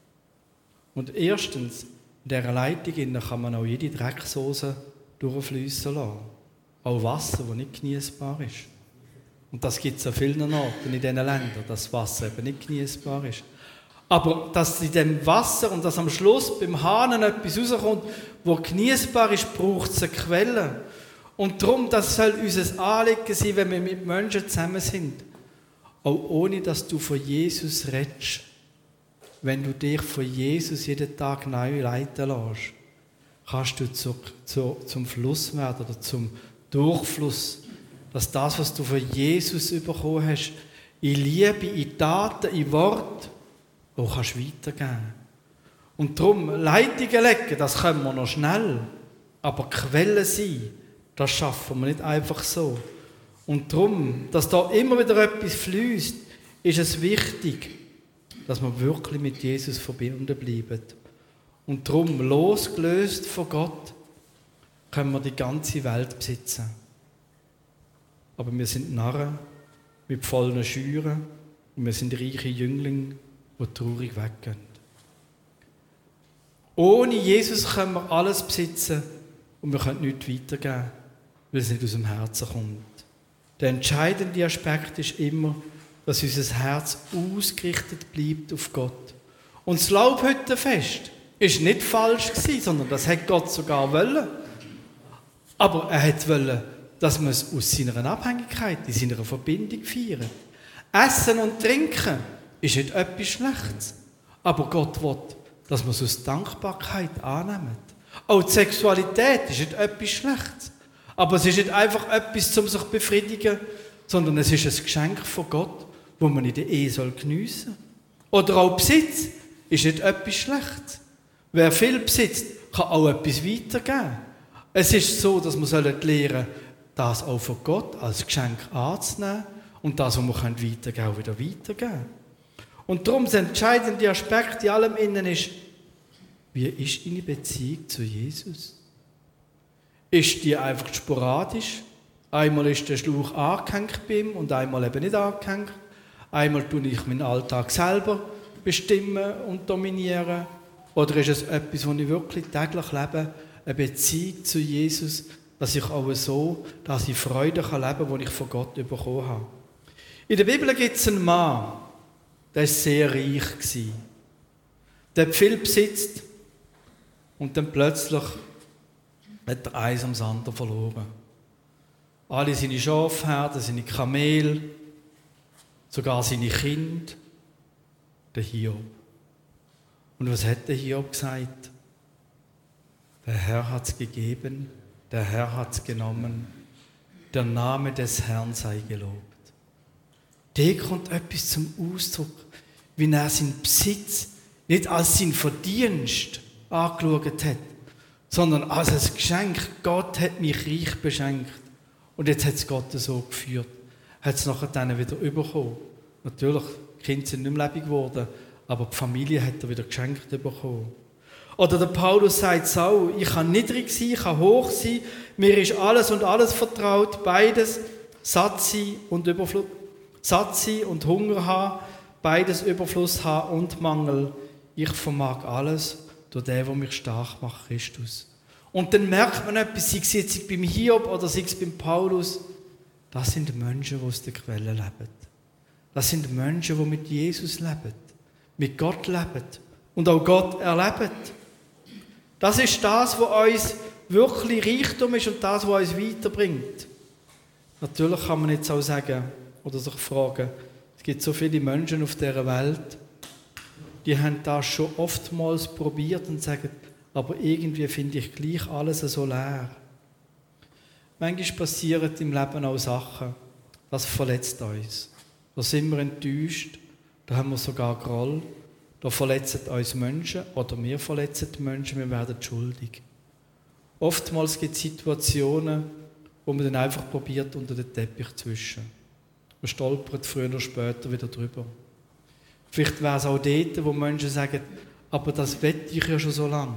Und erstens, in dieser Leitung kann man auch jede Dreckssoße durchfliessen lassen. Auch Wasser, das nicht genießbar ist. Und das gibt es an vielen Orten in diesen Ländern, dass Wasser eben nicht genießbar ist. Aber dass in dem Wasser und dass am Schluss beim Hahn etwas rauskommt, das genießbar ist, braucht es eine Quelle. Und darum, das soll unser Anliegen sein, wenn wir mit Menschen zusammen sind. Auch ohne, dass du von Jesus redest. Wenn du dich von Jesus jeden Tag neu leiten lässt, kannst du zum Fluss werden oder zum Durchfluss. Dass das, was du von Jesus bekommen hast, in Liebe, in Taten, in Wort, auch kannst weitergeben. Und darum, Leitungen legen, das können wir noch schnell. Aber Quellen sein, das schaffen wir nicht einfach so. Und darum, dass da immer wieder etwas fließt, ist es wichtig, dass wir wirklich mit Jesus verbunden bleiben. Und darum, losgelöst von Gott, können wir die ganze Welt besitzen. Aber wir sind Narren mit vollen Scheuren und wir sind reiche Jünglinge, die traurig weggehen. Ohne Jesus können wir alles besitzen und wir können nichts weitergeben, weil es nicht aus dem Herzen kommt. Der entscheidende Aspekt ist immer, dass unser Herz ausgerichtet bleibt auf Gott. Und das Laubhüttenfest ist nicht falsch gewesen, sondern das hat Gott sogar wollen. Aber er wollte dass man es aus seiner Abhängigkeit, in seiner Verbindung feiert. Essen und Trinken ist nicht etwas Schlechtes. Aber Gott will, dass man es aus Dankbarkeit annimmt. Auch die Sexualität ist nicht etwas Schlechtes. Aber es ist nicht einfach etwas, um sich zu befriedigen, sondern es ist ein Geschenk von Gott, das man in der Ehe geniessen soll. Oder auch Besitz ist nicht etwas Schlechtes. Wer viel besitzt, kann auch etwas weitergeben. Es ist so, dass wir lernen sollen, das auch von Gott als Geschenk anzunehmen und das, was wir weitergeben können, auch wieder weitergeben. Und darum der entscheidende Aspekt in allem innen ist, wie ist deine Beziehung zu Jesus? Ist die einfach sporadisch? Einmal ist der Schlauch angehängt bei ihm und einmal eben nicht angehängt. Einmal tue ich meinen Alltag selber bestimmen und dominieren. Oder ist es etwas, was ich wirklich täglich lebe, eine Beziehung zu Jesus, dass ich auch so, dass ich Freude leben kann, die ich von Gott bekommen habe. In der Bibel gibt es einen Mann, der war sehr reich. Der hat viel besitzt und dann plötzlich hat er eins am anderen verloren. Alle seine Schafherden, seine Kamele, sogar seine Kinder, der Hiob. Und was hat der Hiob gesagt? Der Herr hat es gegeben, der Herr hat es genommen, der Name des Herrn sei gelobt. Da kommt etwas zum Ausdruck, wie er seinen Besitz nicht als seinen Verdienst angeschaut hat, sondern als ein Geschenk. Gott hat mich reich beschenkt. Und jetzt hat es Gott so geführt. Hat es nachher dann wieder bekommen. Natürlich, die Kinder sind nicht mehr lebendig geworden, aber die Familie hat er wieder geschenkt bekommen. Oder der Paulus sagt es auch, ich kann niedrig sein, ich kann hoch sein, mir ist alles und alles vertraut, beides, satt sein und Hunger haben, beides Überfluss haben und Mangel. Ich vermag alles durch den, der mich stark macht, Christus. Und dann merkt man etwas, sei es jetzt beim Hiob oder sei es beim Paulus, das sind Menschen, die aus der Quelle leben. Das sind Menschen, die mit Jesus leben, mit Gott leben und auch Gott erleben. Das ist das, was uns wirklich Reichtum ist und das, was uns weiterbringt. Natürlich kann man jetzt auch sagen oder sich fragen, es gibt so viele Menschen auf dieser Welt, die haben das schon oftmals probiert und sagen, aber irgendwie finde ich gleich alles so leer. Manchmal passieren im Leben auch Sachen, das verletzt uns. Da sind wir enttäuscht, da haben wir sogar Groll, da verletzen uns Menschen oder wir verletzen die Menschen, wir werden schuldig. Oftmals gibt es Situationen, wo man dann einfach probiert, unter den Teppich zu wischen. Man stolpert früher oder später wieder drüber. Vielleicht wäre es auch dort, wo Menschen sagen, aber das wette ich ja schon so lange.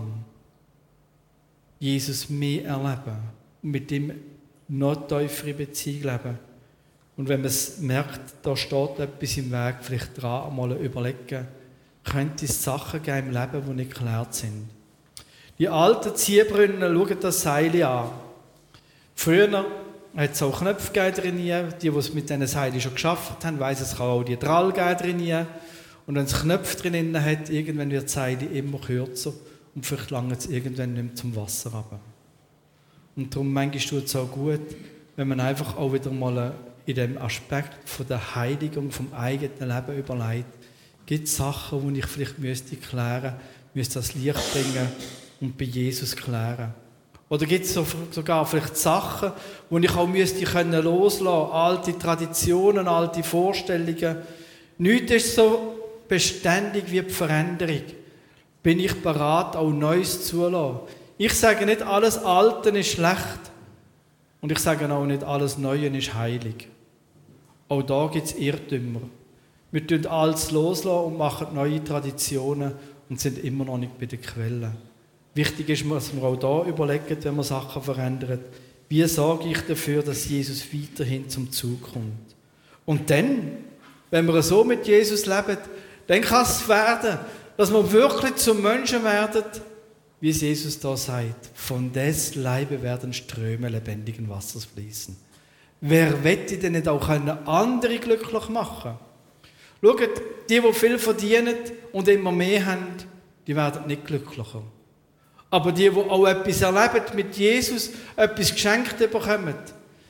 Jesus mehr erleben und mit ihm noch tiefere Beziehung leben. Und wenn man es merkt, da steht etwas im Weg, vielleicht dran einmal überlegen, könnte es Sachen geben im Leben, die nicht geklärt sind. Die alten Ziehbrunnen schauen das Seil an. Früher hat es auch Knöpfe drin. Die es mit diesen Seilen schon geschafft haben, weiss, es kann auch die Drall drin. Und wenn es Knöpfe drin hat, irgendwann wird das Seil immer kürzer und vielleicht lange es irgendwann nicht mehr zum Wasser runter. Und darum manchmal tut es auch gut, wenn man einfach auch wieder mal in dem Aspekt von der Heiligung vom eigenen Leben überlegt, gibt es Sachen, die ich vielleicht klären müsste das Licht bringen und bei Jesus klären. Oder gibt es sogar vielleicht Sachen, die ich auch loslassen müsste, alte Traditionen, alte Vorstellungen. Nichts ist so beständig wie die Veränderung. Bin ich bereit, auch Neues zuzulassen? Ich sage nicht, alles Alte ist schlecht. Und ich sage auch nicht, alles Neue ist heilig. Auch da gibt es Irrtümer. Wir tun alles loslassen und machen neue Traditionen und sind immer noch nicht bei der Quelle. Wichtig ist, dass wir auch da überlegen, wenn wir Sachen verändern, wie sorge ich dafür, dass Jesus weiterhin zum Zug kommt. Und dann, wenn wir so mit Jesus leben, dann kann es werden, dass wir wirklich zum Menschen werden, wie es Jesus da sagt, von des Leibe werden Ströme lebendigen Wassers fließen. Wer wette denn nicht auch andere glücklich machen? Schaut, die viel verdienen und immer mehr haben, die werden nicht glücklicher. Aber die auch etwas erleben mit Jesus, etwas geschenkt bekommen,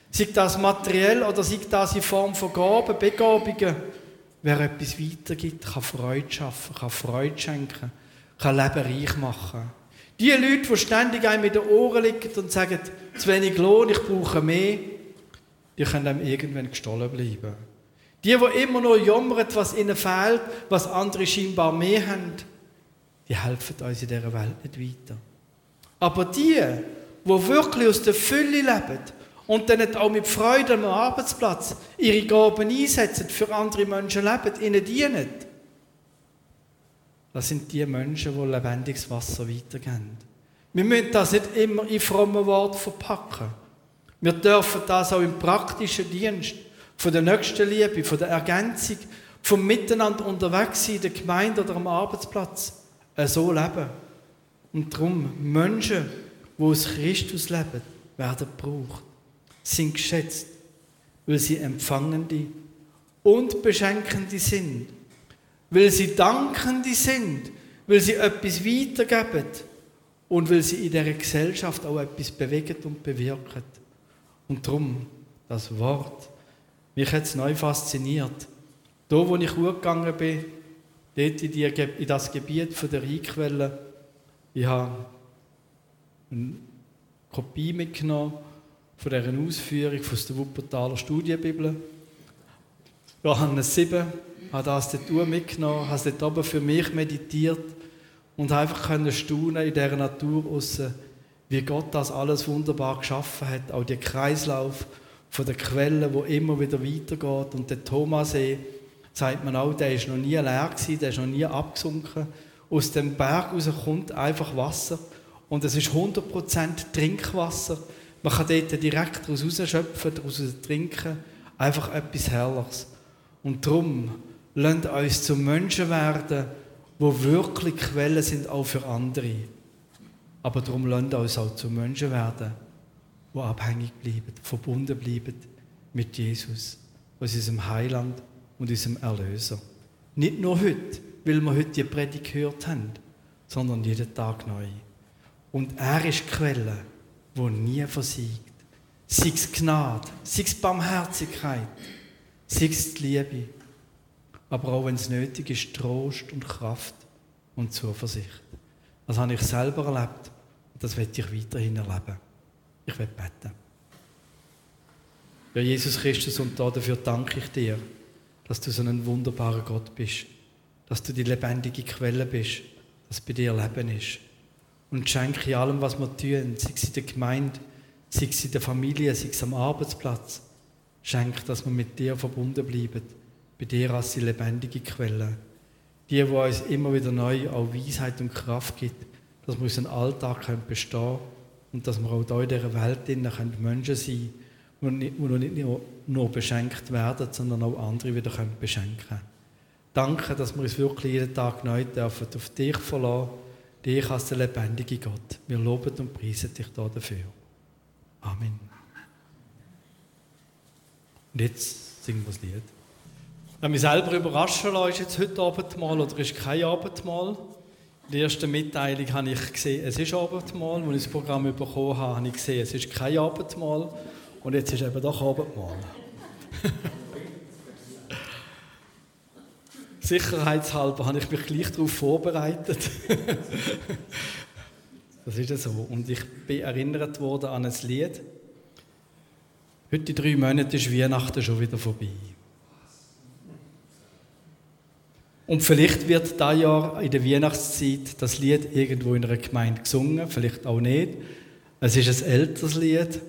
sei das materiell oder sei das in Form von Gaben, Begabungen. Wer etwas weitergibt, kann Freude schaffen, kann Freude schenken, kann Leben reich machen. Die Leute, die ständig einem in den Ohren liegen und sagen, zu wenig Lohn, ich brauche mehr, die können einem irgendwann gestohlen bleiben. Die immer nur jammern, was ihnen fehlt, was andere scheinbar mehr haben, die helfen uns in dieser Welt nicht weiter. Aber die wirklich aus der Fülle leben und dann auch mit Freude am Arbeitsplatz ihre Gaben einsetzen, für andere Menschen leben, ihnen dienen, das sind die Menschen, die lebendiges Wasser weitergeben. Wir müssen das nicht immer in frommen Worten verpacken. Wir dürfen das auch im praktischen Dienst, von der Nächstenliebe, von der Ergänzung, vom Miteinander unterwegs sein, in der Gemeinde oder am Arbeitsplatz, so leben. Und darum, Menschen, die aus Christus leben, werden gebraucht, sind geschätzt, weil sie Empfangende und Beschenkende sind, weil sie Dankende sind, weil sie etwas weitergeben und weil sie in dieser Gesellschaft auch etwas bewegen und bewirken. Und darum, das Wort, mich hat es neu fasziniert. Da, wo ich hochgegangen bin, dort in das Gebiet der Rheinquelle, ich habe eine Kopie mitgenommen von dieser Ausführung aus der Wuppertaler Studienbibel. Johannes 7, habe das dort mitgenommen, habe es dort oben für mich meditiert und einfach staunen in dieser Natur aussen, wie Gott das alles wunderbar geschaffen hat. Auch der Kreislauf von der Quelle, wo immer wieder weitergeht. Und der Thomassee, sagt man auch, der ist noch nie leer gewesen, der ist noch nie abgesunken. Aus dem Berg raus kommt einfach Wasser. Und es ist 100% Trinkwasser. Man kann dort direkt daraus rausschöpfen, daraus trinken. Einfach etwas Herrliches. Und darum, lasst uns zu Menschen werden, die wirklich Quellen sind, auch für andere. Aber darum lasst uns auch zu Menschen werden, die abhängig bleiben, verbunden bleiben mit Jesus, aus unserem Heiland und unserem Erlöser. Nicht nur heute, weil wir heute die Predigt gehört haben, sondern jeden Tag neu. Und er ist die Quelle, die nie versiegt. Sei es Gnade, sei es Barmherzigkeit, sei es die Liebe. Aber auch wenn es nötig ist, Trost und Kraft und Zuversicht. Das habe ich selber erlebt und das werde ich weiterhin erleben. Ich werde beten. Ja, Jesus Christus, und dafür danke ich dir, dass du so ein wunderbarer Gott bist, dass du die lebendige Quelle bist, dass bei dir Leben ist. Und schenke in allem, was wir tun, sei es in der Gemeinde, sei es in der Familie, sei es am Arbeitsplatz, schenke, dass wir mit dir verbunden bleiben, bei dir als die lebendige Quelle. Die uns immer wieder neu auch Weisheit und Kraft gibt, dass wir unseren Alltag bestehen können und dass wir auch hier in dieser Welt Menschen sein können, die nicht nur beschenkt werden, sondern auch andere wieder beschenken können. Danke, dass wir uns wirklich jeden Tag neu dürfen auf dich verlassen, dich als der lebendige Gott. Wir loben und preisen dich dafür. Amen. Und jetzt singen wir das Lied. Ich habe mich selber überraschen lassen, ist jetzt heute Abendmahl oder ist kein Abendmahl? In der ersten Mitteilung habe ich gesehen, es ist Abendmahl. Als ich das Programm bekommen habe, habe ich gesehen, es ist kein Abendmahl. Und jetzt ist eben doch Abendmahl. Sicherheitshalber habe ich mich gleich darauf vorbereitet. Das ist ja so. Und ich bin erinnert worden an ein Lied. Heute in 3 Monaten ist Weihnachten schon wieder vorbei. Und vielleicht wird dieses Jahr in der Weihnachtszeit das Lied irgendwo in einer Gemeinde gesungen, vielleicht auch nicht. Es ist ein älteres Lied.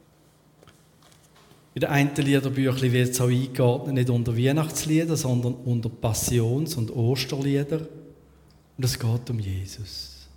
In den einen Liederbüchlein wird es auch eingeordnet, nicht unter Weihnachtslieder, sondern unter Passions- und Osterlieder. Und es geht um Jesus.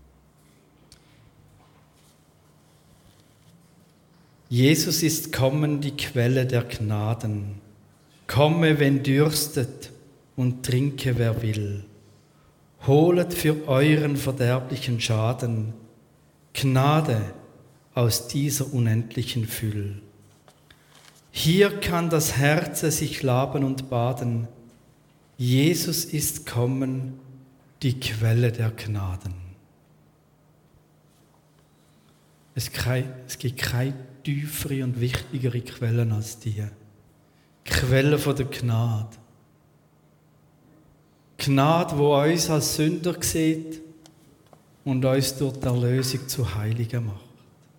Jesus ist kommen, die Quelle der Gnaden. Komme, wenn dürstet, und trinke, wer will. Holet für euren verderblichen Schaden Gnade aus dieser unendlichen Fülle. Hier kann das Herz sich laben und baden. Jesus ist kommen, die Quelle der Gnaden. Es gibt keine tiefere und wichtigere Quellen als die. Quellen von der Gnade. Gnade, wo uns als Sünder sieht und uns durch die Erlösung zu Heiligen macht.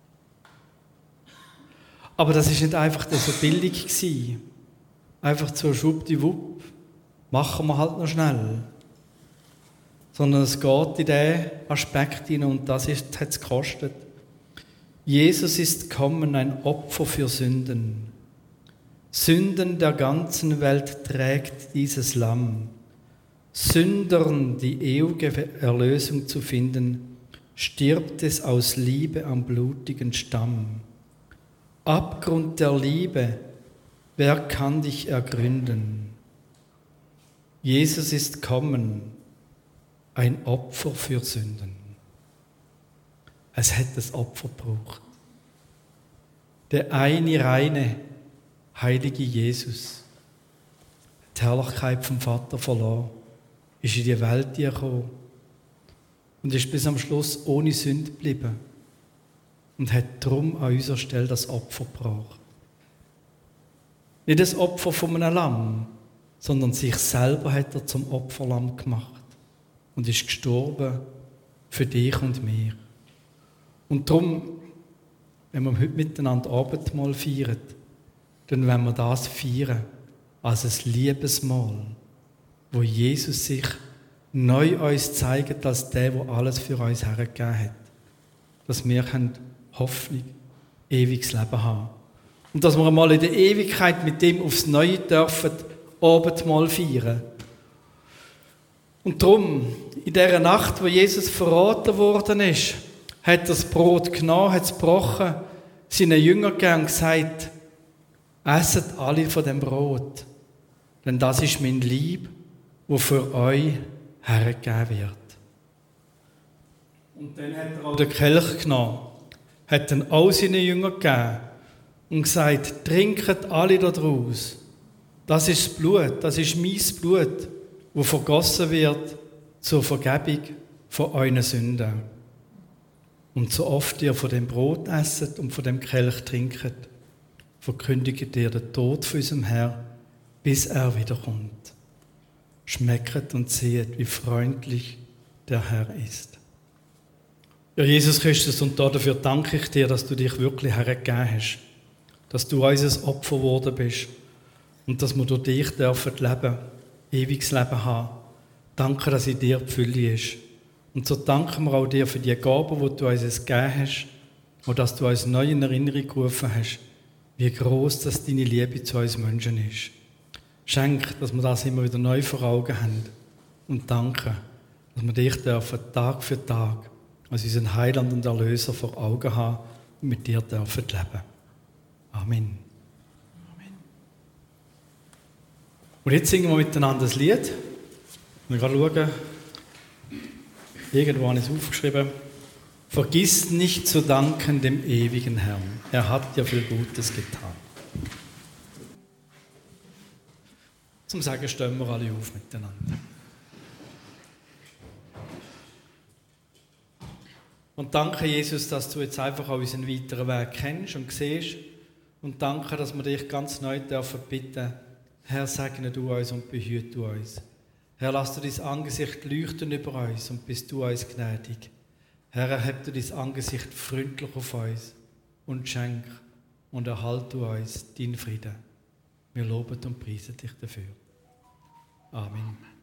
Aber das war nicht einfach so billig gewesen. Einfach so schwuppdiwupp, machen wir halt noch schnell. Sondern es geht in diesen Aspekt hinein und das hat es gekostet. Jesus ist gekommen, ein Opfer für Sünden. Sünden der ganzen Welt trägt dieses Lamm. Sündern die ewige Erlösung zu finden, stirbt es aus Liebe am blutigen Stamm. Abgrund der Liebe, wer kann dich ergründen? Jesus ist gekommen, ein Opfer für Sünden. Es hat das Opfer gebraucht. Der eine reine, heilige Jesus, die Herrlichkeit vom Vater verloren, ist in die Welt gekommen und ist bis am Schluss ohne Sünde geblieben und hat darum an unserer Stelle das Opfer gebracht. Nicht das Opfer von einem Lamm, sondern sich selber hat er zum Opferlamm gemacht und ist gestorben für dich und mich. Und darum, wenn wir heute miteinander Abendmahl feiern, dann wollen wir das feiern als ein Liebesmahl, wo Jesus sich neu uns zeigt als der alles für uns hergegeben hat. Dass wir Hoffnung, ewiges Leben haben. Und dass wir einmal in der Ewigkeit mit dem aufs Neue dürfen Abendmahl feiern. Und darum, in dieser Nacht, wo Jesus verraten worden ist, hat er das Brot genommen, hat es gebrochen, seinen Jüngern gegeben und gesagt, esset alle von dem Brot, denn das ist mein Leib, wo für euch hergegeben wird. Und dann hat er auch den Kelch genommen, hat dann all seinen Jüngern gegeben und gesagt, trinket alle daraus. Das ist das Blut, das ist mein Blut, das vergossen wird zur Vergebung von euren Sünden. Und so oft ihr von dem Brot esset und von dem Kelch trinket, verkündigt ihr den Tod von unserem Herrn, bis er wiederkommt. Schmecket und sehet, wie freundlich der Herr ist. Ja, Jesus Christus, und dafür danke ich dir, dass du dich wirklich hergegeben hast, dass du unser Opfer geworden bist und dass wir durch dich dürfen leben, ewiges Leben haben. Danke, dass in dir die Fülle ist. Und so danken wir auch dir für die Gaben, die du uns gegeben hast und dass du uns neu in Erinnerung gerufen hast, wie gross das deine Liebe zu uns Menschen ist. Schenk, dass wir das immer wieder neu vor Augen haben. Und danke, dass wir dich dürfen, Tag für Tag als unseren Heiland und Erlöser vor Augen haben und mit dir dürfen leben. Amen. Und jetzt singen wir miteinander das Lied. Wir gehen schauen. Irgendwo habe ich es aufgeschrieben. Vergiss nicht zu danken dem ewigen Herrn. Er hat dir viel Gutes getan. Zum Sagen stehen wir alle auf miteinander. Und danke, Jesus, dass du jetzt einfach auch unseren weiteren Weg kennst und siehst. Und danke, dass wir dich ganz neu dürfen bitten, Herr, segne du uns und behüte du uns. Herr, lass du dein Angesicht leuchten über uns und bist du uns gnädig. Herr, erheb du dein Angesicht freundlich auf uns und schenk und erhalte du uns deinen Frieden. Wir loben und preisen dich dafür. Amen.